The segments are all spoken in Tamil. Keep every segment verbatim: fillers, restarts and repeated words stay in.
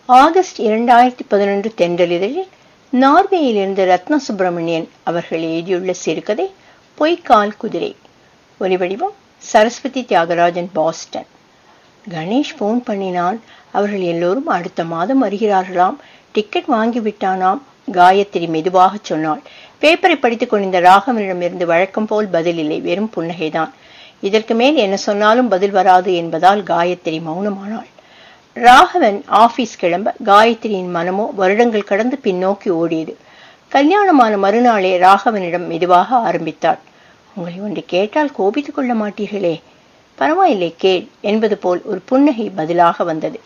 ஆகஸ்ட் இரண்டாயிரத்தி பதினொன்று தென்றலிதழில் நார்வேயிலிருந்து ரத்ன சுப்பிரமணியன் அவர்கள் எழுதியுள்ள சிறுகதை பொய்க்கால் குதிரை. ஒலிவடிவம் சரஸ்வதி தியாகராஜன், பாஸ்டன். கணேஷ் போன் பண்ணினான். அவர்கள் எல்லோரும் அடுத்த மாதம் வருகிறார்களாம். டிக்கெட் வாங்கிவிட்டானாம். காயத்ரி மெதுவாக சொன்னாள். பேப்பரை படித்துக் கொண்டிருந்த ராகவனிடமிருந்து வழக்கம் போல் பதில் இல்லை, வெறும் புன்னகைதான். இதற்கு மேல் என்ன சொன்னாலும் பதில் வராது என்பதால் காயத்ரி மௌனமானாள். ராகவன் ஆபீஸ் கிளம்ப காயத்ரியின் மனமோ வருடங்கள் கடந்து பின்னோக்கி ஓடியது. கல்யாணமான மறுநாளே ராகவனிடம் மெதுவாக ஆரம்பித்தாள். உங்களை ஒன்று கேட்டால் கோபித்துக் கொள்ள மாட்டீர்களே? பரவாயில்லை, கேள் என்பது போல் ஒரு புன்னகை பதிலாக வந்தது.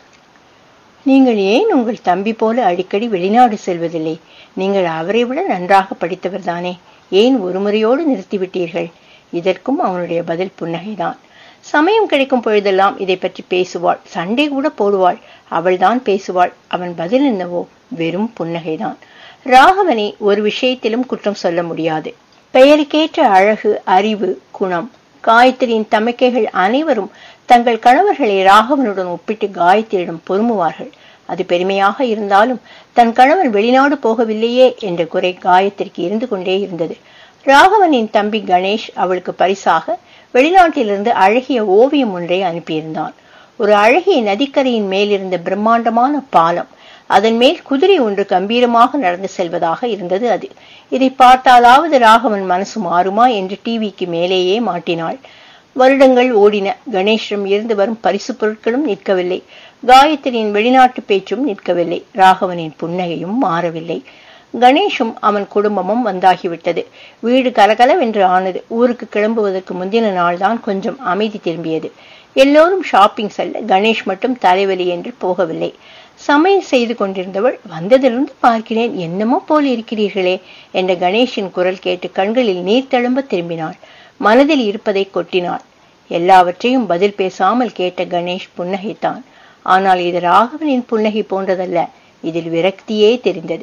நீங்கள் ஏன் உங்கள் தம்பி போல அடிக்கடி வெளிநாடு செல்வதில்லை? நீங்கள் அவரை விட நன்றாக படித்தவர் தானே, ஏன் ஒரு முறையோடு நிறுத்திவிட்டீர்கள்? இதற்கும் அவனுடைய பதில் புன்னகைதான். சமயம் கிடைக்கும் பொழுதெல்லாம் இதை பற்றி பேசுவாள், சண்டை கூட போடுவாள். அவள்தான் பேசுவாள். அவன் பதில் என்னவோ வெறும் புன்னகைதான். ராகவனை ஒரு விஷயத்திலும் குற்றம் சொல்ல முடியாது. பெயருக்கேற்ற அழகு, அறிவு, குணம். காயத்ரியின் தமக்கைகள் அனைவரும் தங்கள் கணவர்களை ராகவனுடன் ஒப்பிட்டு காயத்ரியிடம் பொறுமுவார்கள். அது பெருமையாக இருந்தாலும் தன் கணவன் வெளிநாடு போகவில்லையே என்ற குறை காயத்ரிக்கு இருந்து கொண்டே இருந்தது. ராகவனின் தம்பி கணேஷ் அவளுக்கு பரிசாக வெளிநாட்டிலிருந்து அழகிய ஓவியம் ஒன்றை அனுப்பியிருந்தான். ஒரு அழகிய நதிக்கரையின் மேலிருந்த பிரம்மாண்டமான பாலம், அதன் மேல் குதிரை ஒன்று கம்பீரமாக நடந்து செல்வதாக இருந்தது. அது இதை பார்த்தாலாவது ராகவன் மனசு மாறுமா என்று டிவிக்கு மேலேயே மாட்டினாள். வருடங்கள் ஓடின. கணேஷிடம் இருந்து வரும் பரிசு பொருட்களும் நிற்கவில்லை. காயத்ரியின் வெளிநாட்டு பேச்சும் நிற்கவில்லை. ராகவனின் புன்னகையும் மாறவில்லை. கணேஷும் அவன் குடும்பமும் வந்தாகிவிட்டது. வீடு கலகலவென்று ஆனது. ஊருக்கு கிளம்புவதற்கு முந்தின நாள் தான் கொஞ்சம் அமைதி திரும்பியது. எல்லோரும் ஷாப்பிங் செல்ல கணேஷ் மட்டும் தலைவலி என்று போகவில்லை. சமையல் செய்து கொண்டிருந்தவள், வந்ததிலிருந்து பார்க்கிறேன் என்னமோ போல் இருக்கிறீர்களே என்ற கணேஷின் குரல் கேட்டு கண்களில் நீர் தழும்ப திரும்பினாள். மனதில் இருப்பதை கொட்டினாள். எல்லாவற்றையும் பதில் பேசாமல் கேட்ட கணேஷ் புன்னகைத்தான். ஆனால் இது ராகவனின் புன்னகை போன்றதல்ல. இதில் விரக்தியே தெரிந்தது.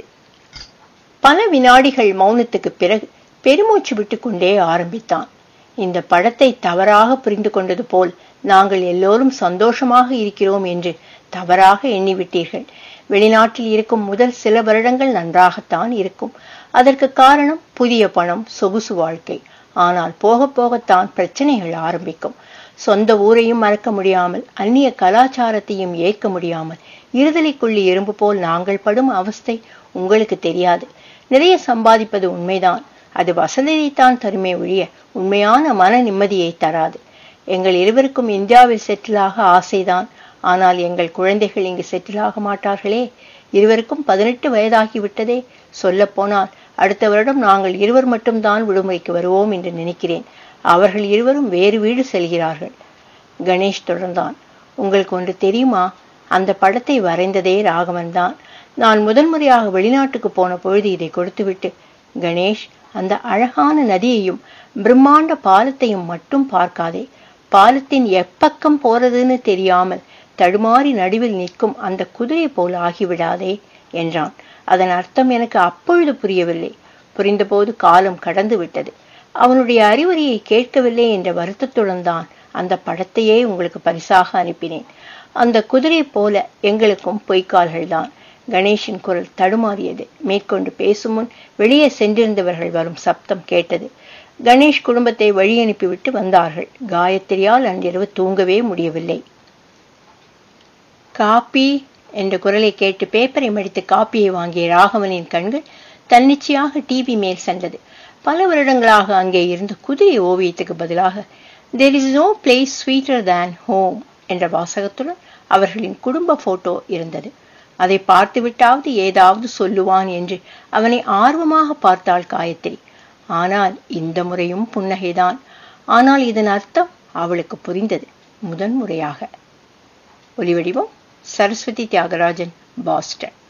பல வினாடிகள் மௌனத்துக்கு பிறகு பெருமூச்சு விட்டு கொண்டே ஆரம்பித்தான். இந்த படத்தை தவறாக புரிந்து கொண்டது போல் நாங்கள் எல்லோரும் சந்தோஷமாக இருக்கிறோம் என்று தவறாக எண்ணிவிட்டீர்கள். வெளிநாட்டில் இருக்கும் முதல் சில வருடங்கள் நன்றாகத்தான் இருக்கும். அதற்கு காரணம் புதிய பணம், சொகுசு வாழ்க்கை. ஆனால் போக போகத்தான் பிரச்சனைகள் ஆரம்பிக்கும். சொந்த ஊரையும் மறக்க முடியாமல், அந்நிய கலாச்சாரத்தையும் ஏற்க முடியாமல் இருதலைக்குள்ளி எறும்பு போல் நாங்கள் படும் அவஸ்தை உங்களுக்கு தெரியாது. நிறைய சம்பாதிப்பது உண்மைதான். அது வசதியைத்தான் தருமே ஒழிய உண்மையான மன நிம்மதியை தராது. எங்கள் இருவருக்கும் இந்தியாவில் செட்டிலாக ஆசைதான். ஆனால் எங்கள் குழந்தைகள் இங்கு செட்டிலாக மாட்டார்களே. இருவருக்கும் பதினெட்டு வயதாகிவிட்டதே. சொல்ல போனால் அடுத்த வருடம் நாங்கள் இருவர் மட்டும்தான் விடுமுறைக்கு வருவோம் என்று நினைக்கிறேன். அவர்கள் இருவரும் வேறு வீடு செல்கிறார்கள். கணேஷ் தொடர்ந்தான். உங்களுக்கு ஒன்று தெரியுமா? அந்த படத்தை வரைந்ததே ராகவன் தான். நான் முதன் முறையாக வெளிநாட்டுக்கு போன பொழுது இதை கொடுத்துவிட்டு, கணேஷ், அந்த அழகான நதியையும் பிரம்மாண்ட பாலத்தையும் மட்டும் பார்க்காதே. பாலத்தின் எப்பக்கம் போறதுன்னு தெரியாமல் தடுமாறி நடுவில் நிற்கும் அந்த குதிரை போல் ஆகிவிடாதே என்றான். அதன் அர்த்தம் எனக்கு அப்பொழுது புரியவில்லை. புரிந்தபோது காலம் கடந்து விட்டது. அவனுடைய அறிவுரையை கேட்கவில்லை என்ற வருத்தத்துடன் தான் அந்த படத்தையே உங்களுக்கு பரிசாக அனுப்பினேன். அந்த குதிரை போல எங்களுக்கும் பொய்க்கால்கள் தான். கணேஷின் குரல் தடுமாறியது. மேற்கொண்டு பேசும் முன் வெளியே சென்றிருந்தவர்கள் வரும் சப்தம் கேட்டது. கணேஷ் குடும்பத்தை வழி அனுப்பிவிட்டு வந்தார்கள். காயத்ரியால் அன்றிரவு தூங்கவே முடியவில்லை. காப்பி என்ற குரலை கேட்டு பேப்பரை மடித்து காப்பியை வாங்கிய ராகவனின் கண்கள் தன்னிச்சையாக டிவி மேல் சென்றது. பல வருடங்களாக அங்கே இருந்த குதிரை ஓவியத்துக்கு பதிலாக "There is no place sweeter than home" என்ற வாசகத்துடன் அவர்களின் குடும்ப போட்டோ இருந்தது. அதை பார்த்துவிட்டாவது ஏதாவது சொல்லுவான் என்று அவனை ஆர்வமாக பார்த்தாள் காயத்ரி. ஆனால் இந்த முறையும் புன்னகைதான். ஆனால் இதன் அர்த்தம் அவளுக்கு புரிந்தது முதன் முறையாக. ஒலிவடிவம் சரஸ்வதி தியாகராஜன், பாஸ்டன்.